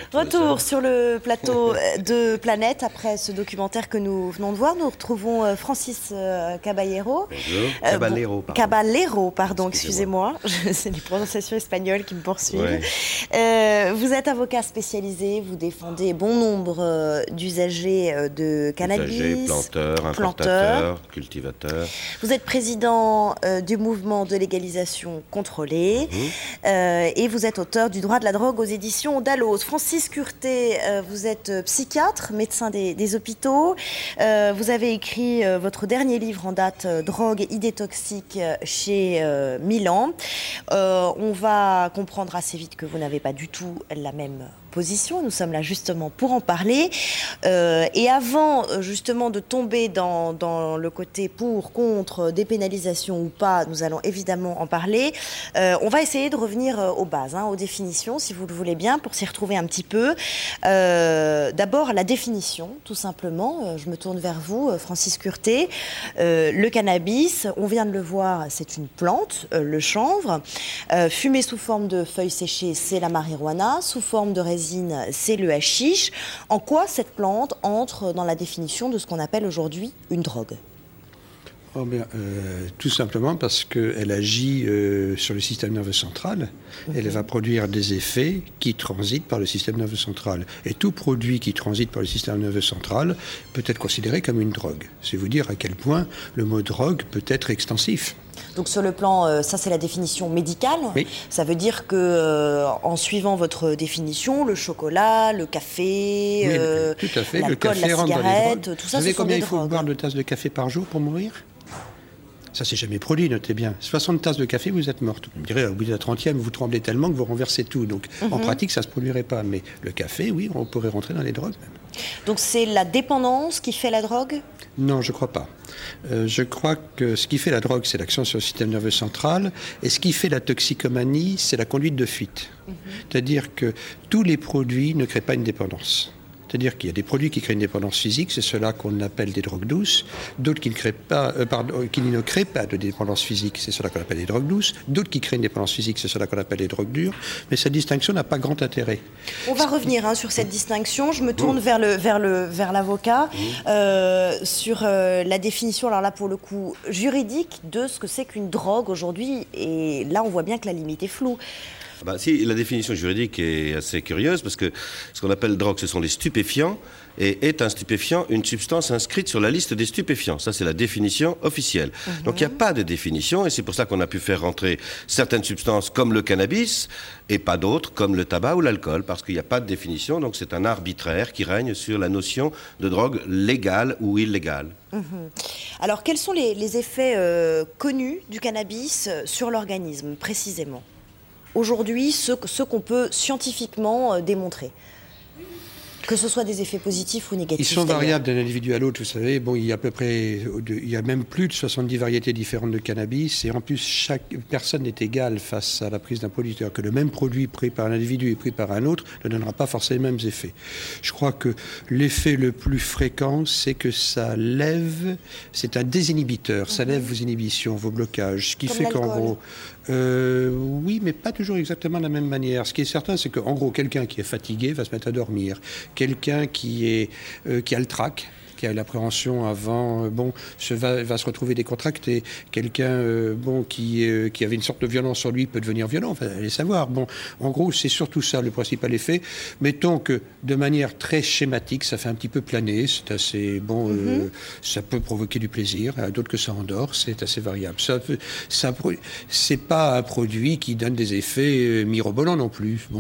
Retour sur le plateau de Planète après ce documentaire que nous venons de voir. Nous retrouvons Francis Caballero. Bonjour. Caballero, excusez-moi. C'est les prononciations espagnoles qui me poursuivent. Ouais. Vous êtes avocat spécialisé, vous défendez bon nombre d'usagers de cannabis. Usagers, planteurs, importateurs, cultivateurs. Vous êtes président du mouvement de légalisation contrôlée et vous êtes auteur du droit de la drogue aux éditions Dalloz. Francis Curté, vous êtes psychiatre, médecin des hôpitaux. Vous avez écrit votre dernier livre en date, Drogue, idées toxiques, chez Milan. On va comprendre assez vite que vous n'avez pas du tout la même position. Nous sommes là justement pour en parler. Et avant justement de tomber dans le côté pour, contre, dépénalisation ou pas, nous allons évidemment en parler. On va essayer de revenir aux bases, aux définitions, si vous le voulez bien, pour s'y retrouver un petit peu. D'abord, la définition, tout simplement. Je me tourne vers vous, Francis Curté. Le cannabis, on vient de le voir, c'est une plante, le chanvre. Fumé sous forme de feuilles séchées, c'est la marijuana. Sous forme de résine, c'est le hashish. En quoi cette plante entre dans la définition de ce qu'on appelle aujourd'hui une drogue ? Tout simplement parce qu'elle agit sur le système nerveux central. Elle va produire des effets qui transitent par le système nerveux central. Et tout produit qui transite par le système nerveux central peut être considéré comme une drogue. C'est vous dire à quel point le mot drogue peut être extensif. Donc sur le plan, ça c'est la définition médicale. Oui. Ça veut dire que en suivant votre définition, le chocolat, le café, tout à fait. l'alcool, le café la cigarette, tout ça, vous savez combien il faut drogues. boire de tasses de café par jour pour mourir ? Ça, c'est jamais produit, notez bien. 60 tasses de café, vous êtes morte. Vous me direz, au bout de la 30e, vous tremblez tellement que vous renversez tout. Donc, en pratique, ça ne se produirait pas. Mais le café, oui, on pourrait rentrer dans les drogues même. Donc, c'est la dépendance qui fait la drogue ? Non, je ne crois pas. Je crois que ce qui fait la drogue, c'est l'action sur le système nerveux central. Et ce qui fait la toxicomanie, c'est la conduite de fuite. C'est-à-dire que tous les produits ne créent pas une dépendance. C'est-à-dire qu'il y a des produits qui créent une dépendance physique, c'est ceux-là qu'on appelle des drogues douces, d'autres qui ne créent pas, qui ne créent pas de dépendance physique, c'est ceux-là qu'on appelle des drogues douces, d'autres qui créent une dépendance physique, c'est ceux-là qu'on appelle des drogues dures, mais cette distinction n'a pas grand intérêt. On va revenir sur cette distinction, je me tourne vers l'avocat, sur la définition, alors là pour le coup, juridique de ce que c'est qu'une drogue aujourd'hui, et là on voit bien que la limite est floue. Si, la définition juridique est assez curieuse parce que ce qu'on appelle drogue, ce sont les stupéfiants et est un stupéfiant une substance inscrite sur la liste des stupéfiants. Ça, c'est la définition officielle. Donc, il n'y a pas de définition et c'est pour ça qu'on a pu faire rentrer certaines substances comme le cannabis et pas d'autres comme le tabac ou l'alcool parce qu'il n'y a pas de définition. Donc, c'est un arbitraire qui règne sur la notion de drogue légale ou illégale. Alors, quels sont les effets connus du cannabis sur l'organisme, précisément ? Aujourd'hui, ce qu'on peut scientifiquement démontrer, que ce soit des effets positifs ou négatifs. Ils sont variables d'un individu à l'autre, vous savez. Bon, il y a même plus de 70 variétés différentes de cannabis, et en plus, chaque personne est égale face à la prise d'un produit. C'est-à-dire que le même produit pris par un individu et pris par un autre ne donnera pas forcément les mêmes effets. Je crois que l'effet le plus fréquent, c'est que ça lève, c'est un désinhibiteur, ça lève vos inhibitions, vos blocages, ce qui fait qu'en gros... oui, mais pas toujours exactement de la même manière. Ce qui est certain, c'est qu'en gros, quelqu'un qui est fatigué va se mettre à dormir. Quelqu'un qui a le trac, qui a l'appréhension avant, va se retrouver décontracté. Quelqu'un, qui avait une sorte de violence sur lui peut devenir violent. Enfin, allez savoir. En gros, c'est surtout ça le principal effet. Mettons que, de manière très schématique, ça fait un petit peu planer. C'est assez ça peut provoquer du plaisir. D'autres que ça endort. C'est assez variable. C'est pas un produit qui donne des effets mirobolants non plus.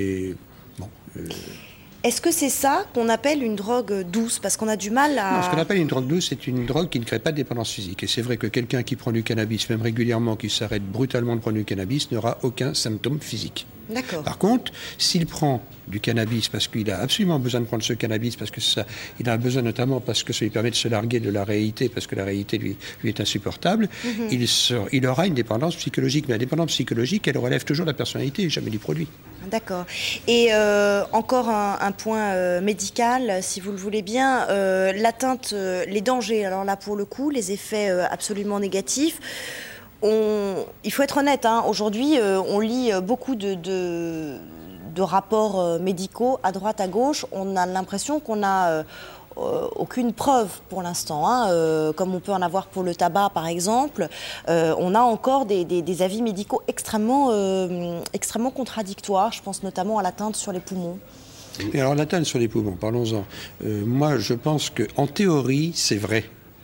Est-ce que c'est ça qu'on appelle une drogue douce ? Parce qu'on a du mal à... Non, ce qu'on appelle une drogue douce, c'est une drogue qui ne crée pas de dépendance physique. Et c'est vrai que quelqu'un qui prend du cannabis, même régulièrement, qui s'arrête brutalement de prendre du cannabis, n'aura aucun symptôme physique. D'accord. Par contre, s'il prend du cannabis parce qu'il a absolument besoin de prendre ce cannabis, parce que il a besoin notamment parce que ça lui permet de se larguer de la réalité, parce que la réalité lui est insupportable, il aura une dépendance psychologique. Mais la dépendance psychologique, elle relève toujours de la personnalité, jamais du produit. D'accord. Et encore un point médical, si vous le voulez bien, l'atteinte, les dangers, alors là pour le coup, les effets absolument négatifs. Il faut être honnête, aujourd'hui, on lit beaucoup de de rapports médicaux à droite, à gauche. On a l'impression qu'on n'a aucune preuve pour l'instant, hein, comme on peut en avoir pour le tabac par exemple. On a encore des avis médicaux extrêmement contradictoires. Je pense notamment à l'atteinte sur les poumons. Et alors l'atteinte sur les poumons, parlons-en. Moi je pense qu'en théorie c'est vrai.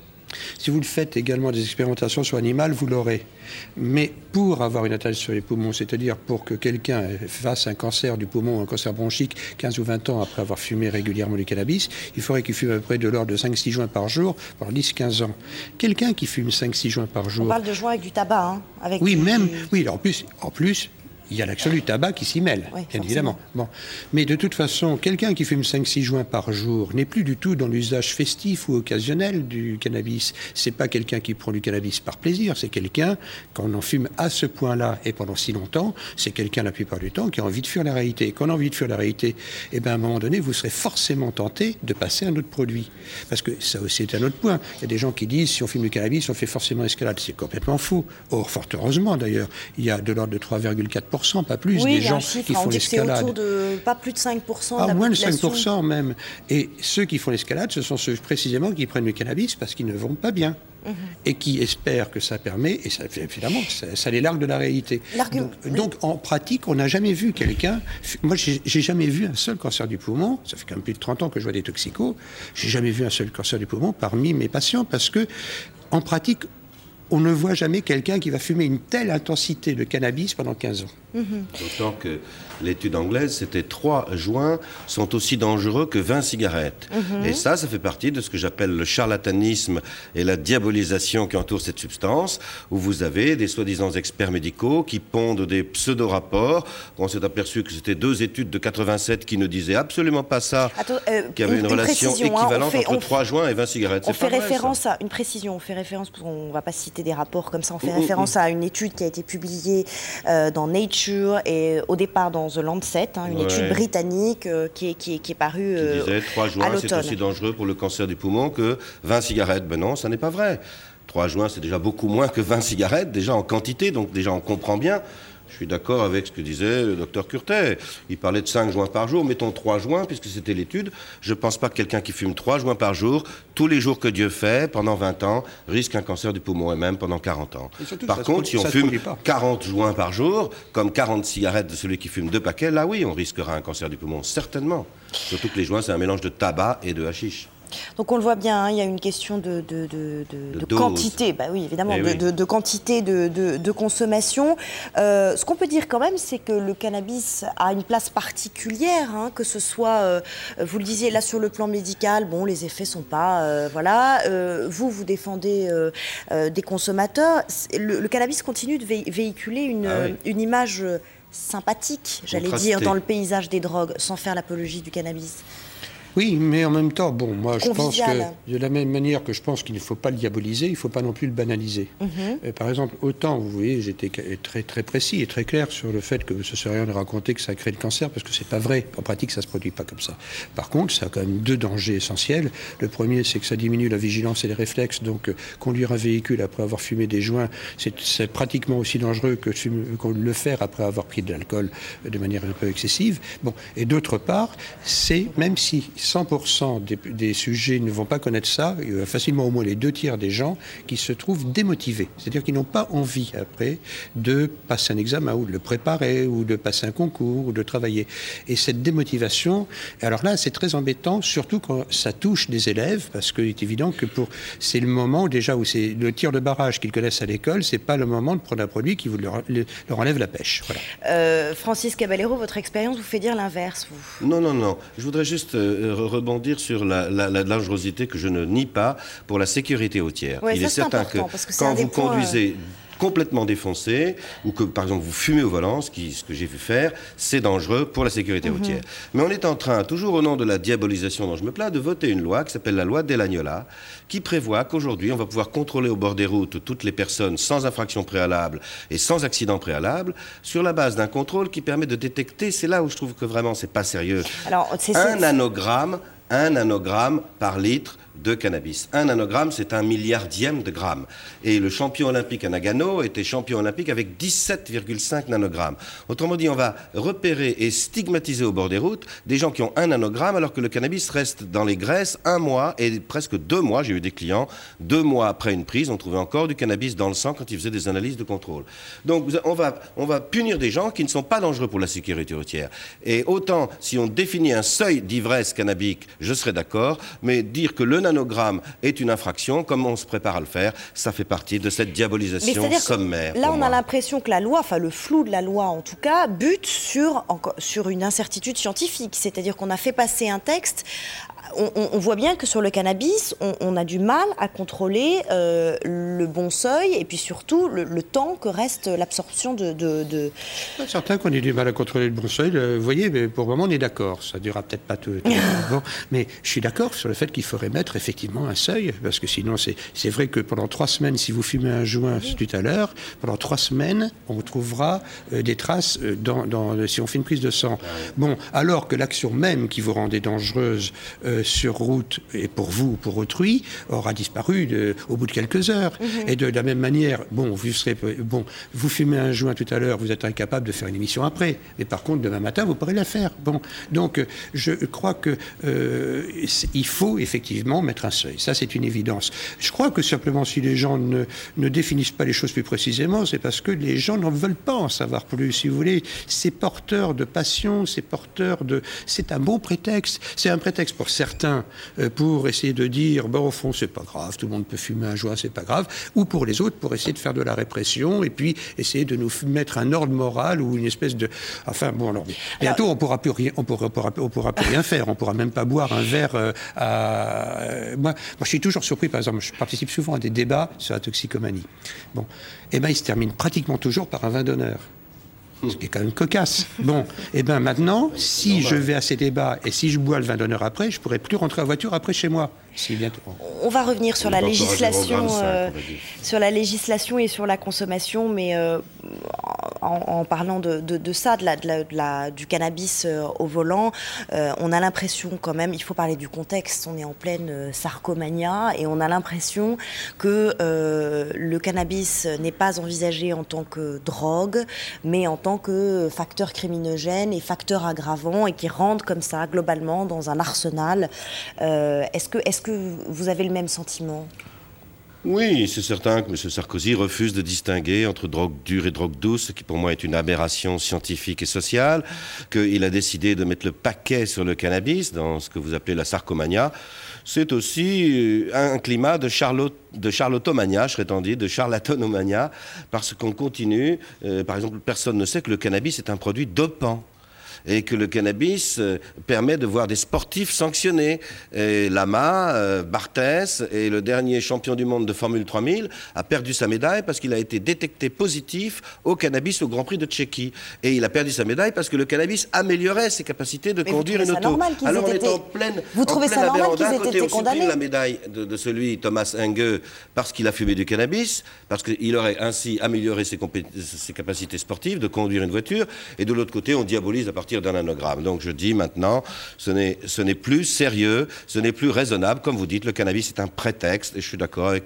Si vous le faites également des expérimentations sur animal, vous l'aurez. Mais pour avoir une atteinte sur les poumons, c'est-à-dire pour que quelqu'un fasse un cancer du poumon, un cancer bronchique, 15 ou 20 ans après avoir fumé régulièrement du cannabis, il faudrait qu'il fume à peu près de l'ordre de 5-6 joints par jour pendant 10-15 ans. Quelqu'un qui fume 5-6 joints par jour... On parle de joints avec du tabac, hein, avec oui, oui, en plus, il y a l'action du tabac qui s'y mêle, oui, bien évidemment. Bon. Mais de toute façon, quelqu'un qui fume 5-6 joints par jour n'est plus du tout dans l'usage festif ou occasionnel du cannabis. C'est pas quelqu'un qui prend du cannabis par plaisir, c'est quelqu'un, quand on en fume à ce point-là et pendant si longtemps, c'est quelqu'un la plupart du temps qui a envie de fuir la réalité. Et quand on a envie de fuir la réalité, eh ben, à un moment donné, vous serez forcément tenté de passer à un autre produit. Parce que ça aussi est un autre point. Il y a des gens qui disent, si on fume du cannabis, on fait forcément escalade. C'est complètement fou. Or, fort heureusement d'ailleurs, il y a de l'ordre de 3,4%, pas plus, des gens qui font l'escalade. C'est autour de pas plus de 5% de la population. Moins de 5% même. Et ceux qui font l'escalade, ce sont ceux précisément qui prennent le cannabis parce qu'ils ne vont pas bien. Et qui espèrent que ça permet, et ça, évidemment, ça les largue de la réalité. Donc, en pratique, on n'a jamais vu quelqu'un... Moi, j'ai jamais vu un seul cancer du poumon, ça fait quand même plus de 30 ans que je vois des toxicos, j'ai jamais vu un seul cancer du poumon parmi mes patients, parce que, en pratique, on ne voit jamais quelqu'un qui va fumer une telle intensité de cannabis pendant 15 ans. D'autant que l'étude anglaise, c'était 3 joints sont aussi dangereux que 20 cigarettes. Et ça fait partie de ce que j'appelle le charlatanisme et la diabolisation qui entoure cette substance, où vous avez des soi-disant experts médicaux qui pondent des pseudo-rapports. On s'est aperçu que c'était 2 études de 87 qui ne disaient absolument pas ça, qu'il y avait une relation équivalente entre 3 joints et 20 cigarettes. On fait référence à une précision, on fait référence, parce qu'on ne va pas citer des rapports comme ça, on fait référence à une étude qui a été publiée dans Nature et au départ dans The Lancet, une étude britannique qui est parue qui disait 3 joints c'est aussi dangereux pour le cancer du poumon que 20 cigarettes. Ben non, ça n'est pas vrai. 3 joints c'est déjà beaucoup moins que 20 cigarettes, déjà en quantité, donc déjà on comprend bien. Je suis d'accord avec ce que disait le docteur Curtet. Il parlait de 5 joints par jour. Mettons 3 joints, puisque c'était l'étude. Je ne pense pas que quelqu'un qui fume 3 joints par jour, tous les jours que Dieu fait, pendant 20 ans, risque un cancer du poumon, et même pendant 40 ans. Par contre, si on fume 40 joints par jour, comme 40 cigarettes de celui qui fume 2 paquets, là oui, on risquera un cancer du poumon, certainement. Surtout que les joints, c'est un mélange de tabac et de hashish. Donc on le voit bien, il y a une question de quantité, bah oui évidemment, de quantité de consommation. Ce qu'on peut dire quand même, c'est que le cannabis a une place particulière, que ce soit, vous le disiez là sur le plan médical, bon les effets sont pas, vous défendez des consommateurs. Le cannabis continue de véhiculer une image sympathique, j'allais dire, dans le paysage des drogues, sans faire l'apologie du cannabis. Oui, mais en même temps, bon, moi je pense que de la même manière que je pense qu'il ne faut pas le diaboliser, il ne faut pas non plus le banaliser. Par exemple, autant, vous voyez, j'étais très, très précis et très clair sur le fait que ce serait rien de raconter que ça crée le cancer, parce que c'est pas vrai. En pratique, ça se produit pas comme ça. Par contre, ça a quand même 2 dangers essentiels. Le premier, c'est que ça diminue la vigilance et les réflexes. Donc, conduire un véhicule après avoir fumé des joints, c'est pratiquement aussi dangereux que le faire après avoir pris de l'alcool de manière un peu excessive. Bon, et d'autre part, c'est, même si 100% des sujets ne vont pas connaître ça, il y a facilement au moins les 2/3 des gens qui se trouvent démotivés. C'est-à-dire qu'ils n'ont pas envie après de passer un examen ou de le préparer ou de passer un concours ou de travailler. Et cette démotivation, alors là c'est très embêtant, surtout quand ça touche des élèves, parce qu'il est évident que c'est le moment déjà où c'est le tir de barrage qu'ils connaissent à l'école, c'est pas le moment de prendre un produit qui leur enlève la pêche. Voilà. Francis Caballero, votre expérience vous fait dire l'inverse, vous? Non. Je voudrais juste rebondir sur la dangerosité que je ne nie pas pour la sécurité routière. Il est certain que quand vous conduisez complètement défoncé, ou que, par exemple, vous fumez au volant, ce que j'ai vu faire, c'est dangereux pour la sécurité routière. Mais on est en train, toujours au nom de la diabolisation dont je me plains, de voter une loi qui s'appelle la loi Delagnola, qui prévoit qu'aujourd'hui, on va pouvoir contrôler au bord des routes toutes les personnes sans infraction préalable et sans accident préalable, sur la base d'un contrôle qui permet de détecter, c'est là où je trouve que vraiment c'est pas sérieux, un nanogramme par litre de cannabis. 1 nanogramme, c'est 1 milliardième de gramme. Et le champion olympique à Nagano était champion olympique avec 17,5 nanogrammes. Autrement dit, on va repérer et stigmatiser au bord des routes des gens qui ont 1 nanogramme alors que le cannabis reste dans les graisses 1 mois et presque 2 mois. J'ai eu des clients, 2 mois après une prise, on trouvait encore du cannabis dans le sang quand ils faisaient des analyses de contrôle. Donc on va punir des gens qui ne sont pas dangereux pour la sécurité routière. Et autant, si on définit un seuil d'ivresse cannabique, je serais d'accord, mais dire que le nanogramme est une infraction, comme on se prépare à le faire, ça fait partie de cette diabolisation sommaire. Là, on a l'impression que la loi, enfin le flou de la loi en tout cas, bute sur une incertitude scientifique. C'est-à-dire qu'on a fait passer un texte. On voit bien que sur le cannabis, on a du mal à contrôler le bon seuil et puis surtout le temps que reste l'absorption de... Certains qu'on ait du mal à contrôler le bon seuil, vous voyez, mais pour le moment on est d'accord. Ça ne durera peut-être pas tout bon, mais je suis d'accord sur le fait qu'il faudrait mettre effectivement un seuil, parce que sinon c'est vrai que pendant 3 semaines, si vous fumez un joint tout à l'heure, pendant 3 semaines, on trouvera des traces si on fait une prise de sang. Bon, alors que l'action même qui vous rendait dangereuse sur route et pour vous ou pour autrui aura disparu au bout de quelques heures. Et de la même manière, vous fumez un joint tout à l'heure, vous êtes incapable de faire une émission après. Mais par contre, demain matin, vous pourrez la faire. Bon, donc je crois que il faut effectivement mettre un seuil. Ça, c'est une évidence. Je crois que simplement, si les gens ne définissent pas les choses plus précisément, c'est parce que les gens n'en veulent pas en savoir plus. Si vous voulez, c'est porteur de passion, c'est un bon prétexte. C'est un prétexte pour certains pour essayer de dire, au fond, c'est pas grave, tout le monde peut fumer un joint, c'est pas grave, ou pour les autres, pour essayer de faire de la répression et puis essayer de nous mettre un ordre moral ou une espèce de... Enfin, bon, alors, bientôt, on pourra plus rien faire, on pourra même pas boire un verre Moi, je suis toujours surpris, par exemple, je participe souvent à des débats sur la toxicomanie. Bon, et ben, ils se terminent pratiquement toujours par un vin d'honneur. Ce qui est quand même cocasse. Bon, et bien maintenant, si je vais à ces débats et si je bois le vin d'honneur après, je ne pourrai plus rentrer en voiture après chez moi. On va revenir sur la législation, et sur la consommation, mais en parlant de ça, du cannabis au volant, on a l'impression quand même, il faut parler du contexte, on est en pleine sarcomania et on a l'impression que le cannabis n'est pas envisagé en tant que drogue, mais en tant que facteur criminogène et facteur aggravant et qui rentre comme ça globalement dans un arsenal. Est-ce que vous avez le même sentiment ? Oui, c'est certain que M. Sarkozy refuse de distinguer entre drogue dure et drogue douce, ce qui pour moi est une aberration scientifique et sociale, qu'il a décidé de mettre le paquet sur le cannabis dans ce que vous appelez la sarcomania. C'est aussi un climat de charlatomania, je serais tendu, de charlatanomania, parce qu'on continue. Par exemple, personne ne sait que le cannabis est un produit dopant. Et que le cannabis permet de voir des sportifs sanctionnés. Et Lama, Barthès, et le dernier champion du monde de Formule 3000, a perdu sa médaille parce qu'il a été détecté positif au cannabis au Grand Prix de Tchéquie. Et il a perdu sa médaille parce que le cannabis améliorait ses capacités de conduire une auto. Alors on est en pleine aberration. D'un côté, on supprime la médaille de celui, Thomas Engue, parce qu'il a fumé du cannabis, parce qu'il aurait ainsi amélioré ses capacités sportives de conduire une voiture, et de l'autre côté, on diabolise à partir d'un nanogramme. Donc je dis maintenant, ce n'est plus sérieux, ce n'est plus raisonnable. Comme vous dites, le cannabis est un prétexte, et je suis d'accord avec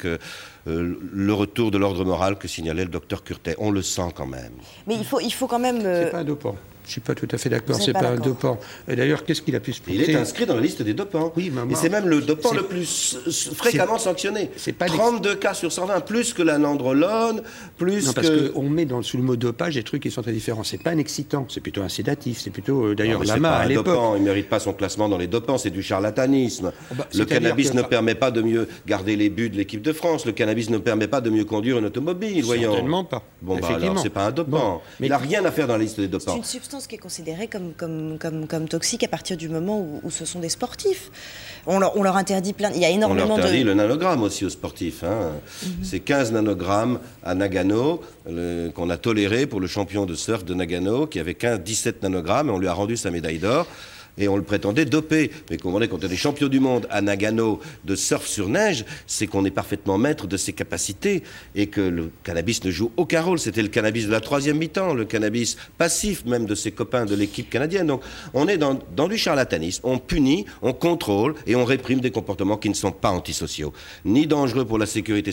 le retour de l'ordre moral que signalait le docteur Curtet. On le sent quand même. Mais il faut quand même... C'est pas un dopant. Je ne suis pas tout à fait d'accord, c'est pas un dopant. Et d'ailleurs, qu'est-ce qu'il a pu se porter ? Il est inscrit dans la liste des dopants. Oui, et c'est même le dopant le plus fréquemment sanctionné. 32 cas sur 120, plus que la nandrolone, plus parce qu'on met sous le mot dopage des trucs qui sont très différents. C'est pas un excitant, c'est plutôt un sédatif. C'est plutôt, d'ailleurs, Lama à l'époque. Dopant, il ne mérite pas son classement dans les dopants, c'est du charlatanisme. Le cannabis ne permet pas de mieux garder les buts de l'équipe de France. Le cannabis ne permet pas de mieux conduire une automobile, voyons. Certainement pas. Bon, alors, c'est pas un dopant. Mais il n'a rien à faire dans la liste des dopants. C'est une substance qui est considérée comme toxique à partir du moment où ce sont des sportifs. On leur interdit plein... Il y a énormément On leur interdit le nanogramme aussi aux sportifs. C'est 15 nanogrammes à Nagano qu'on a toléré pour le champion de surf de Nagano qui avait 17 nanogrammes et on lui a rendu sa médaille d'or. et on le prétendait dopé. Mais comme on est quand on est champion du monde à Nagano de surf sur neige, c'est qu'on est parfaitement maître de ses capacités et que le cannabis ne joue aucun rôle. C'était le cannabis de la troisième mi-temps, le cannabis passif même de ses copains de l'équipe canadienne. Donc on est dans du charlatanisme. On punit, on contrôle et on réprime des comportements qui ne sont pas antisociaux, ni dangereux pour la sécurité